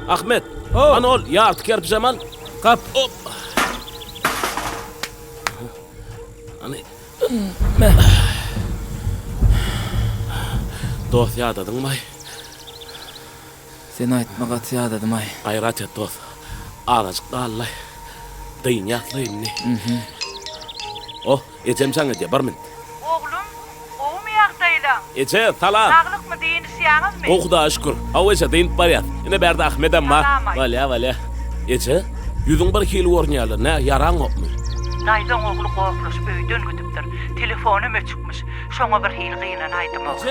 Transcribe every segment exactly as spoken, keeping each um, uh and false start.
Ahmet, Oh. ana ol, yartık yarp zaman. Kap. Hop. Hani... Dost yadadın may. Sen aytma gat yadadım ay. Gayrat et dost. Ağacık dağılay. Dayın yaklıyım ne. Oh, ecem sana diye barmin. Oğlum, oğum yağdayla. Ece, tala. Sağlık mı deyiniz yağınız mı? Okuda şükür. Avuşa deyinip bar yat. Yine berdi Ahmet'em var. Salam ay. Valya valya. Ece, yüzün bir hili ornayalı. Ne, yaran kopmuş. Daydan oğlu korkmuş, öyden güdüptür. Telefonum öçükmüş. Şoňa bir hil gıynan aydım oğlum.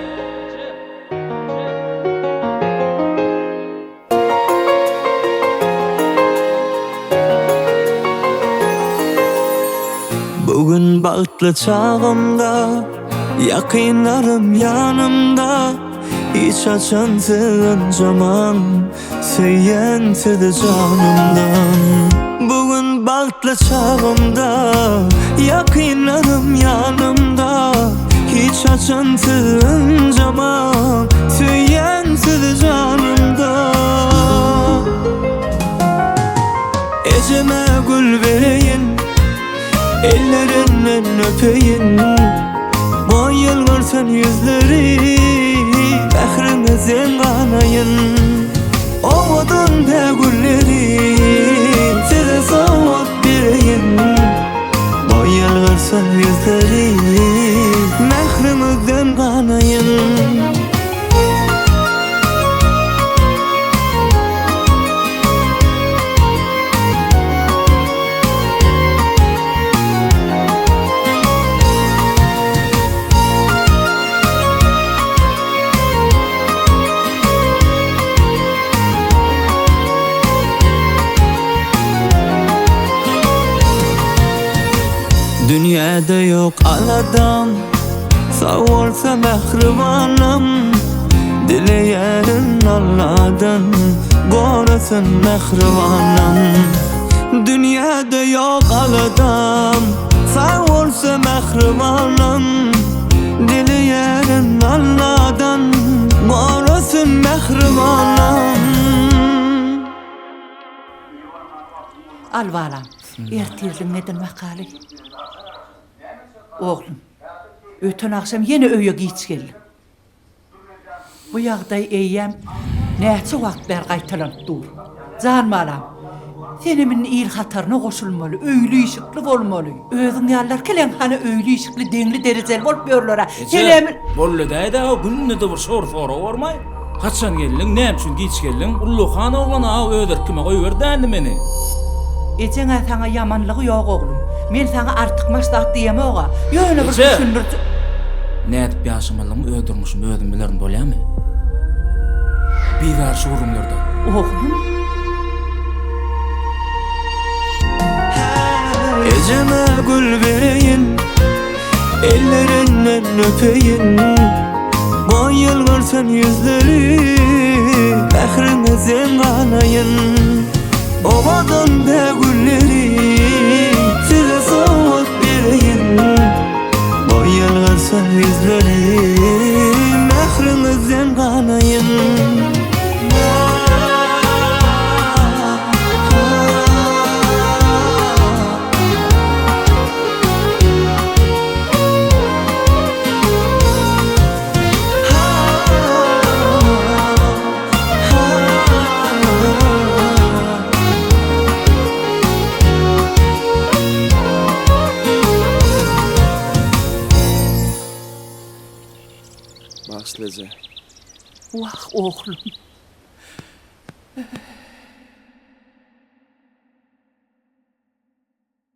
Bugün bağıtlı çağımda, yakınlarım yanımda. Hiç açantığın zaman, söyyentidi canımdan. Bugün bağıtlı çağımda, yakınlarım yanımda. Hiç açantığın zaman, söyyentidi canımda. Eceme gül vereyim, ellerinden öpeyin. Bayılırsan yüzleri, Behrimizin kanayın. Ovadın be gülleri, size savat bireyim. Bayılırsan yüzleri, Behrimizin kanayın. Dünyada yok aladam, sağ olsa mehribanım. Dileyerin Allah'dan, korusun mehribanım. Dünyada yok aladam, sağ olsa mehribanım. Dileyerin Allah'dan, korusun mehribanım. Al valam, ertirdim neden makali? Oğlum, ötün akşam yine öye giç geldim. Bu yağday eyyem, näçe vaktlar qaytalanıp dur. Can balam, senimin il hatarına koşulmalı, öýlü işikli bolmaly. Özüň ýallar kelen hani öýlü işikli, deňli derejeli bolup ýörlere. Senimin... Bolle daýda o günne de bir şor sora gormay. Kaçan geldiň, näme üçin giç geldiň? Ulluhan oglan ağa öderkime goýberdi meni. Eceňe saňa ýamanlygy ýok oglum. Men saňa artyk maslahat diýeme oga. Ýöne bir Ece! düşündürdi. Nädip ýaşamalygymy öldürmüşüm, özüm bilerim bolýarmy? Bir var şurumlarda. Oglum, Eceme gül vereyim, ellerinden öpeyin. Bayılırsan yüzleri, Behrimizin kanayın. Ovadan be gülleri, size savat bireyim. Bayılırsan yüzleri, Behrimizin kanayın. Başlayacak. vah oglum.